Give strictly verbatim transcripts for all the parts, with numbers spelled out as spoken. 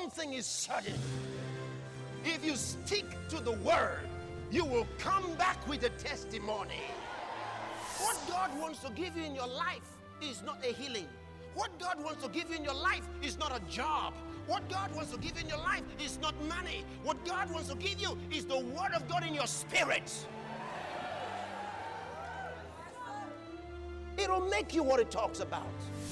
one thing is certain. If you stick to the word, you will come back with a testimony. What God wants to give you in your life is not a healing. What God wants to give you in your life is not a job. What God wants to give you in your life is not money. What God wants to give you is the word of God in your spirit. It'll make you what it talks about.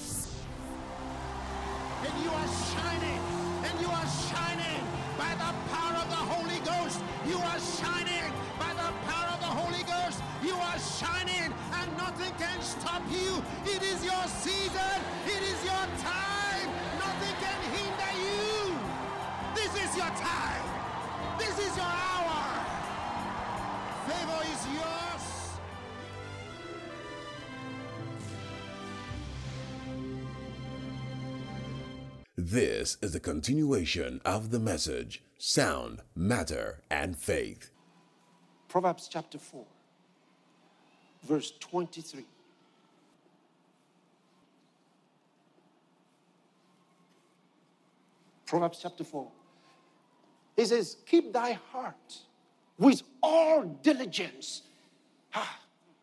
And you are shining, and you are shining by the power of the Holy Ghost. You are shining by the power of the Holy Ghost. You are shining, and nothing can stop you. It is your season. It is your time. Nothing can hinder you. This is your time. This is your hour. Favor is yours. This is the continuation of the message, Sound, Matter, and Faith. Proverbs chapter four, verse twenty-three. Proverbs chapter four. It says, keep thy heart with all diligence. Ah.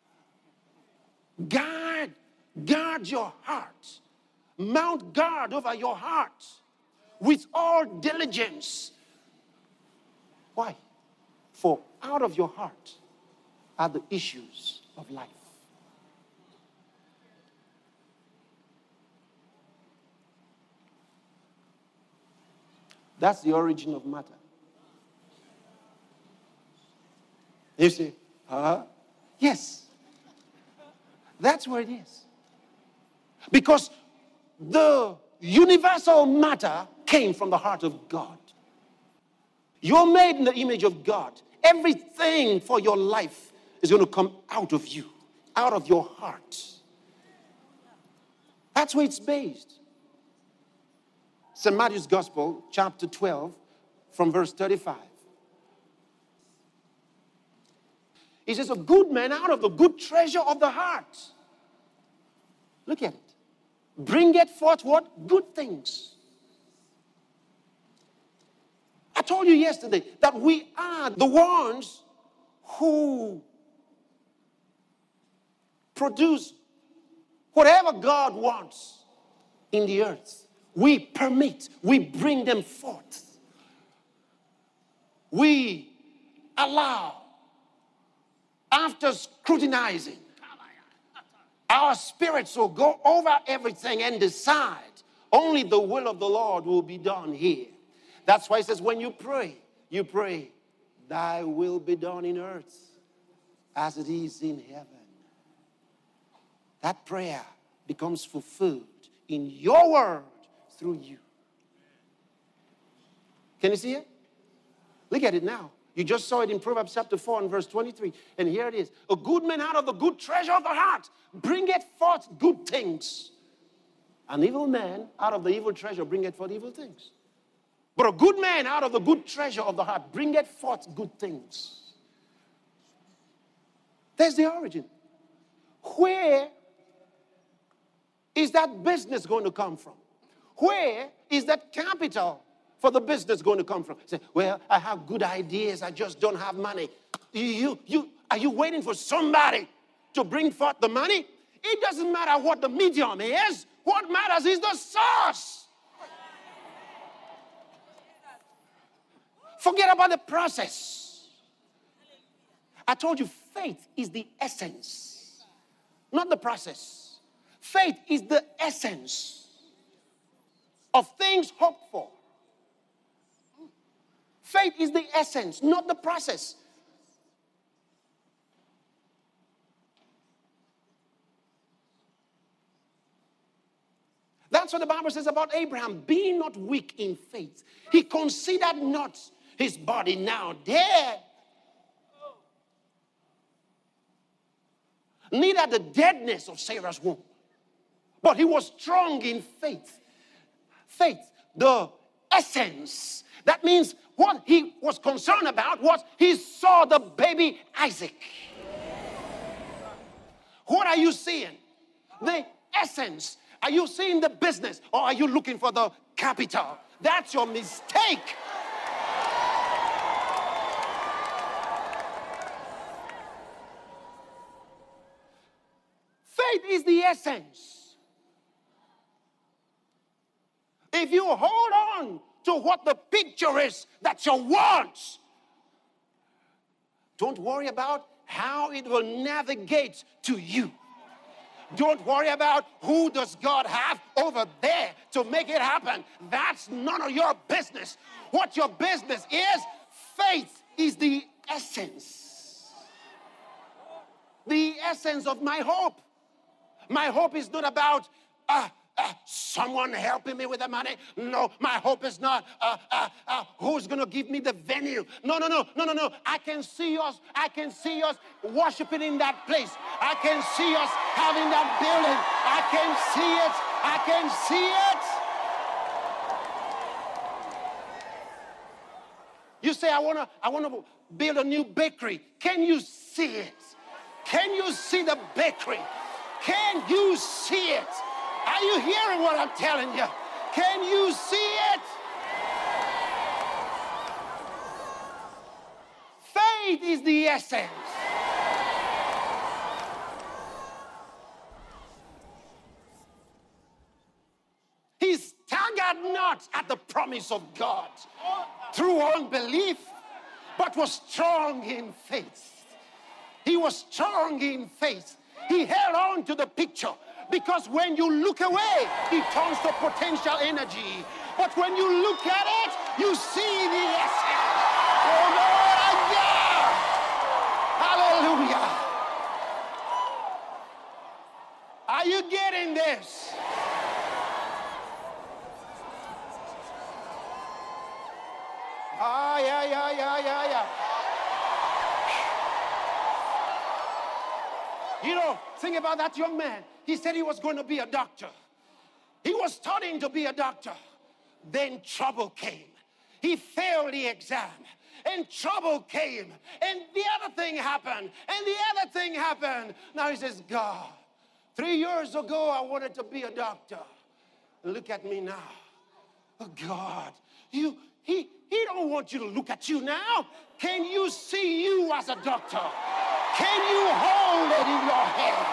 Guard, guard your heart. Mount guard over your heart with all diligence. Why? For out of your heart are the issues of life. That's the origin of matter. You say, huh? Yes. That's where it is. Because the universal matter came from the heart of God. You're made in the image of God. Everything for your life is going to come out of you, out of your heart. That's where it's based. Saint Matthew's Gospel, chapter twelve, from verse thirty-five. He says, a good man out of the good treasure of the heart. Look at it. Bringeth forth what? Good things. I told you yesterday that we are the ones who produce whatever God wants in the earth. We permit, we bring them forth. We allow, after scrutinizing, our spirits will go over everything and decide only the will of the Lord will be done here. That's why it says when you pray, you pray, thy will be done in earth as it is in heaven. That prayer becomes fulfilled in your word through you. Can you see it? Look at it now. You just saw it in Proverbs chapter four and verse twenty-three. And here it is. A good man out of the good treasure of the heart bringeth forth good things. An evil man out of the evil treasure bringeth forth evil things. But a good man out of the good treasure of the heart bringeth forth good things. There's the origin. Where is that business going to come from? Where is that capital for the business going to come from? Say, well, I have good ideas, I just don't have money. You, you, are you waiting for somebody to bring forth the money? It doesn't matter what the medium is. What matters is the source. Forget about the process. I told you faith is the essence, not the process. Faith is the essence of things hoped for. Faith is the essence, not the process. That's what the Bible says about Abraham. Be not weak in faith. He considered not his body now dead, neither the deadness of Sarah's womb, but he was strong in faith. Faith, the essence. That means what he was concerned about was he saw the baby Isaac. What are you seeing? The essence. Are you seeing the business or are you looking for the capital? That's your mistake. Faith is the essence. If you hold on to what the picture is that you want, don't worry about how it will navigate to you. Don't worry about who does God have over there to make it happen. That's none of your business. What your business is, faith is the essence. The essence of my hope. My hope is not about uh, uh, someone helping me with the money. No, my hope is not uh, uh, uh, who's going to give me the venue. No, no, no, no, no, no. I can see us. I can see us worshiping in that place. I can see us having that building. I can see it. I can see it. You say, I want to I want to build a new bakery. Can you see it? Can you see the bakery? Can you see it? Are you hearing what I'm telling you? Can you see it? Faith is the essence. He staggered not at the promise of God through unbelief, but was strong in faith. He was strong in faith. He held on to the picture, because when you look away, it turns to potential energy. But when you look at it, you see the essence. Oh Lord, yeah! Hallelujah. Are you getting this? Ah, yeah, yeah, yeah, yeah, yeah. You know, think about that young man. He said he was going to be a doctor. He was studying to be a doctor. Then trouble came. He failed the exam. And trouble came. And the other thing happened. And the other thing happened. Now he says, God, three years ago I wanted to be a doctor. Look at me now. Oh, God, you, he, he don't want you to look at you now. Can you see you as a doctor? Can you hold it in your hand?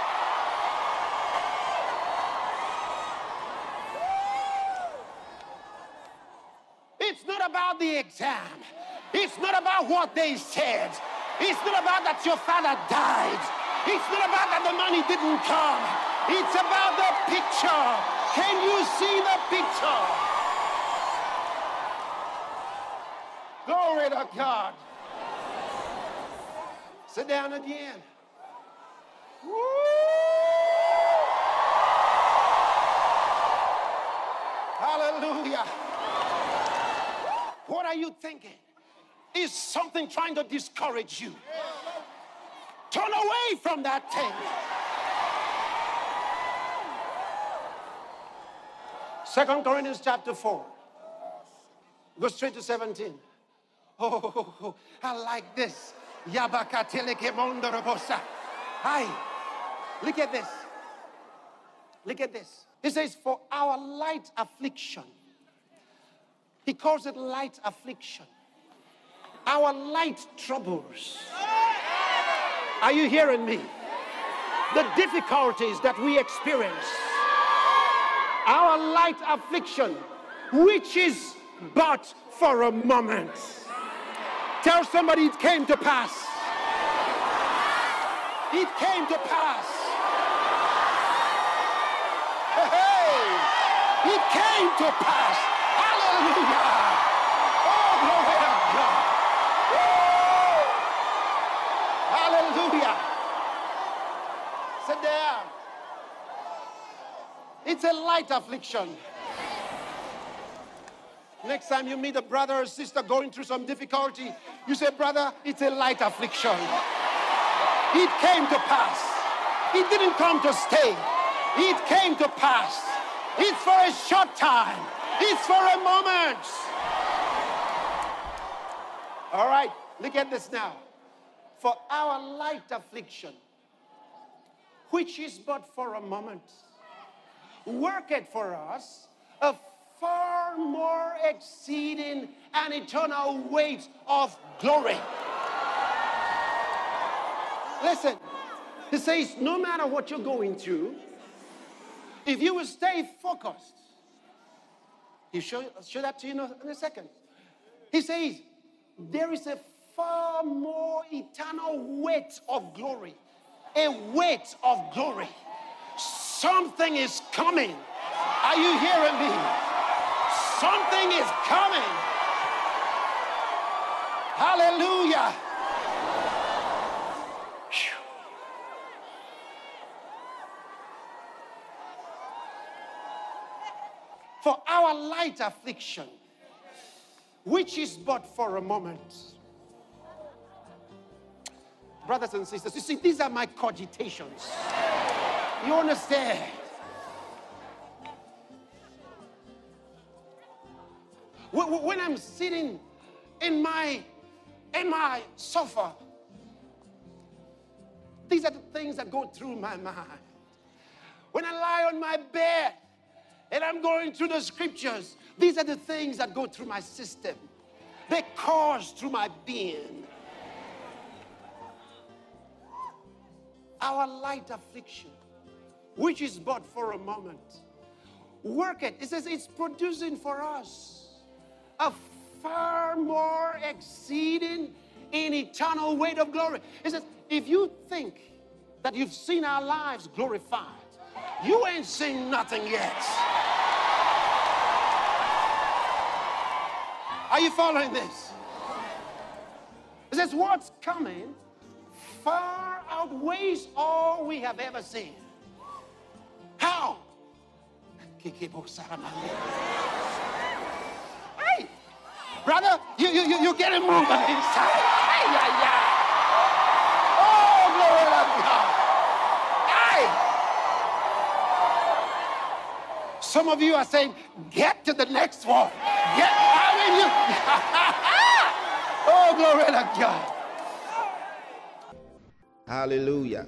It's not about the exam. It's not about what they said. It's not about that your father died. It's not about that the money didn't come. It's about the picture. Can you see the picture? Glory to God. Sit down again. Woo! Hallelujah. What are you thinking? Is something trying to discourage you? Turn away from that thing. Second Corinthians chapter four. Go straight to seventeen. Oh, I like this. Hi, look at this. Look at this. It says, for our light affliction. He calls it light affliction. Our light troubles. Are you hearing me? The difficulties that we experience. Our light affliction, which is but for a moment. Tell somebody it came to pass. It came to pass. Hey, it came to pass. Hallelujah. Oh, glory to God. Woo. Hallelujah. Sit down. It's a light affliction. Next time you meet a brother or sister going through some difficulty, you say, brother, it's a light affliction. It came to pass. It didn't come to stay. It came to pass. It's for a short time. It's for a moment. All right, look at this now. For our light affliction, which is but for a moment, work it for us a far more exceeding and eternal weight of glory. Listen, he says, no matter what you're going through, if you will stay focused, he'll show, show that to you in a, in a second. He says, there is a far more eternal weight of glory. A weight of glory. Something is coming. Are you hearing me? Something is coming. Hallelujah. Whew. For our light affliction, which is but for a moment. Brothers and sisters, you see, these are my cogitations. You understand? When I'm sitting in my in my sofa, these are the things that go through my mind. When I lie on my bed and I'm going through the scriptures, these are the things that go through my system. They course through my being. Our light affliction, which is but for a moment, work it. It says it's producing for us a far more exceeding in eternal weight of glory. It says, if you think that you've seen our lives glorified, you ain't seen nothing yet. Are you following this? It says, what's coming far outweighs all we have ever seen. How? Hey, brother, you, you, you, you get it moving inside. Hey, yeah, yeah. Oh, glory to God. Hey. Some of you are saying, get to the next one. Get, I mean, you. Oh, glory to God. Hallelujah.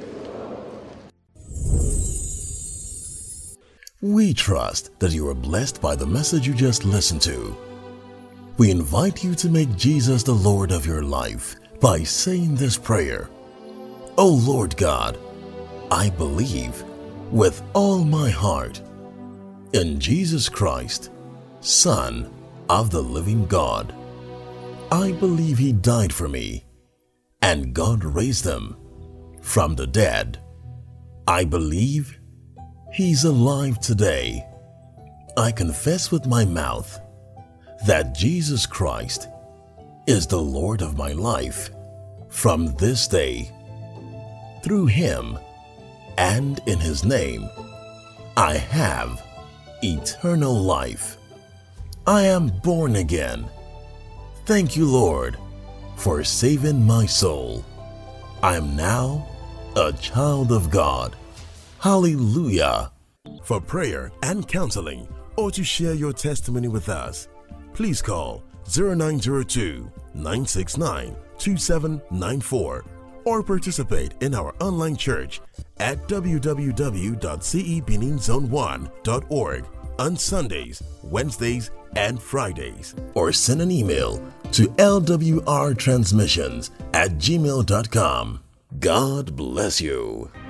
We trust that you are blessed by the message you just listened to. We invite you to make Jesus the Lord of your life by saying this prayer. O Lord God, I believe with all my heart in Jesus Christ, Son of the living God. I believe He died for me and God raised Him from the dead. I believe He's alive today. I confess with my mouth that Jesus Christ is the Lord of my life from this day. Through Him and in His name, I have eternal life. I am born again. Thank you, Lord, for saving my soul. I am now a child of God. Hallelujah. For prayer and counseling or to share your testimony with us, please call zero nine zero two, nine six nine, two seven nine four or participate in our online church at w w w dot c e benin zone one dot org on Sundays, Wednesdays, and Fridays, or send an email to l w r transmissions at gmail dot com. God bless you.